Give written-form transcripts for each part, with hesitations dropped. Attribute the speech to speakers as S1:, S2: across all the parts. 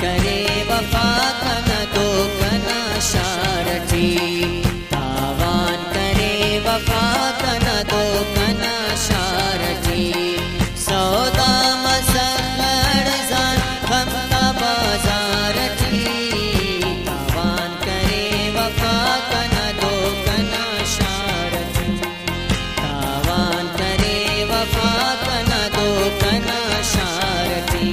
S1: करे वफा कना दो कना शारठी तावान करे वफा कना दो कना शारठी सौदा मसखर जान गम का बाजार थी तावान करे वफा कना दो कना शारठी तावान करे वफा कना दो कना शारठी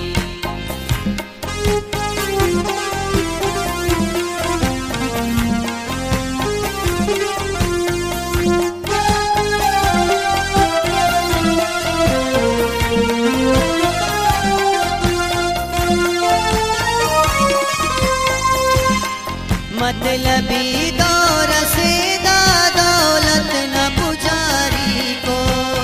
S1: मतलबी दौर से दौलत न पुजारी को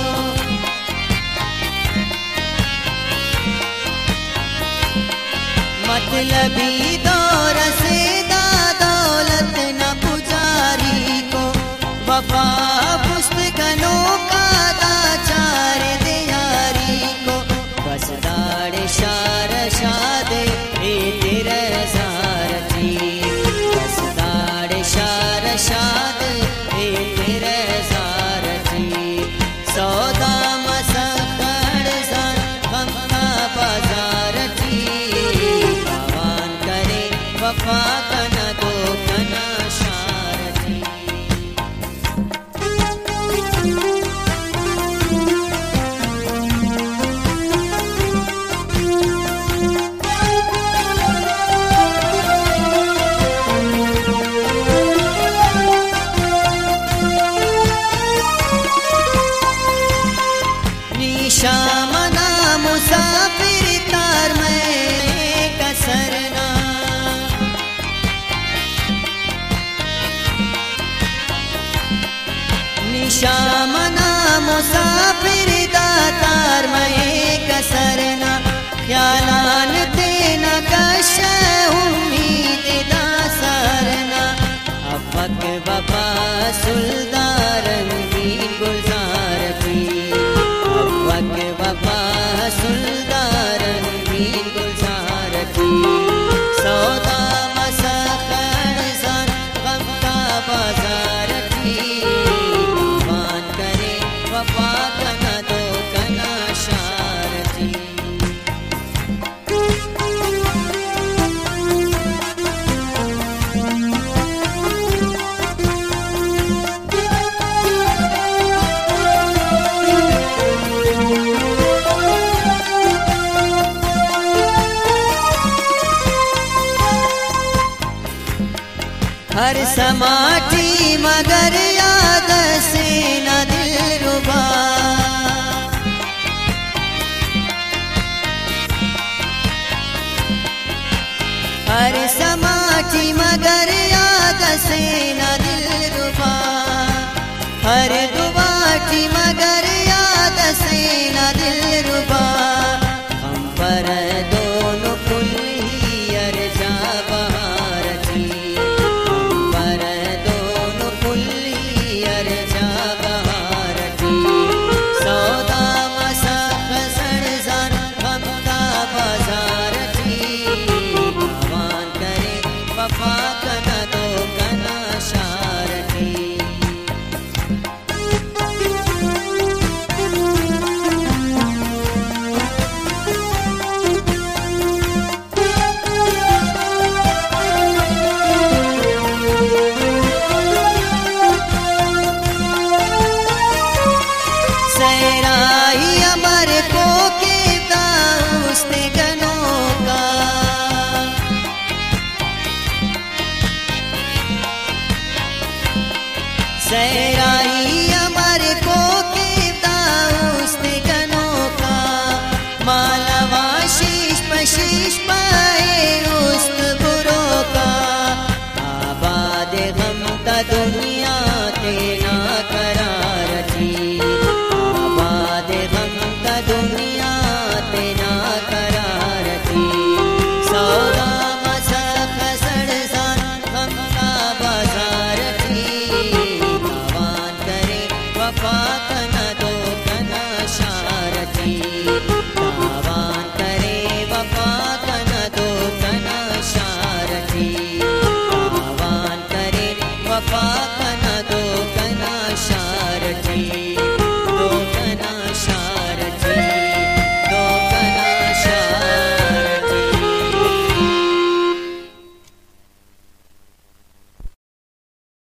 S1: मतलबी दौर से दौलत न पुजारी को वफा पुस्तकनों का दाचार दियारी को बस दाड़ शार शादे तेरे सारथी शार शाद तेरे सारथी सौदा मसखर जान गम का बाजार थी तावान करे वफा कना दो कना शारथी शामना मुसाफिर तार में कसरना निशामना मुसाफिर दातार में कसरना ख्यालान तेना कश उम्मीद दा सरना अफक वफा सुल्दारन की गुलजार भी वक वफा सुल्दारन की गुलजार थी सौदा मसखर जान गम का बाजार थी तावान करे वफा कना दो कना शारथी हर समाटी मगर याद से न दिल रुबा हर समाटी मगर याद से न दिल रुबा हर दुबाटी मगर याद से न दिल रुबा हम पर दोनों कुल्ली अर्जा बहार थी सौदा मसखर जान गम का बाजार थी तावान करे वफा कना दो कना शारथी सहराई अमर को के दाउस्ते गनों का सहराई अमर को के दाउस्ते गनों का मालवा शीश पशीश